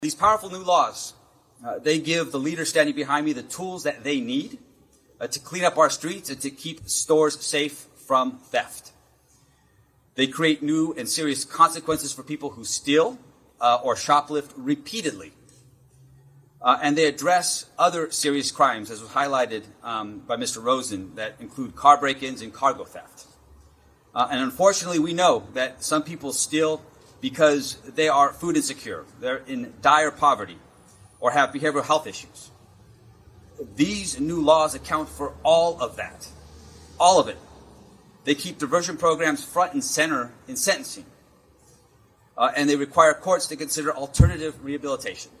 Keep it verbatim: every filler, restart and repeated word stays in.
These powerful new laws, uh, they give the leaders standing behind me the tools that they need uh, to clean up our streets and to keep stores safe from theft. They create new and serious consequences for people who steal uh, or shoplift repeatedly. Uh, and they address other serious crimes, as was highlighted um, by Mister Rosen, that include car break-ins and cargo theft. Uh, and unfortunately, we know that some people steal because they are food insecure, they're in dire poverty, or have behavioral health issues. These new laws account for all of that, all of it. They keep diversion programs front and center in sentencing, uh, and they require courts to consider alternative rehabilitation.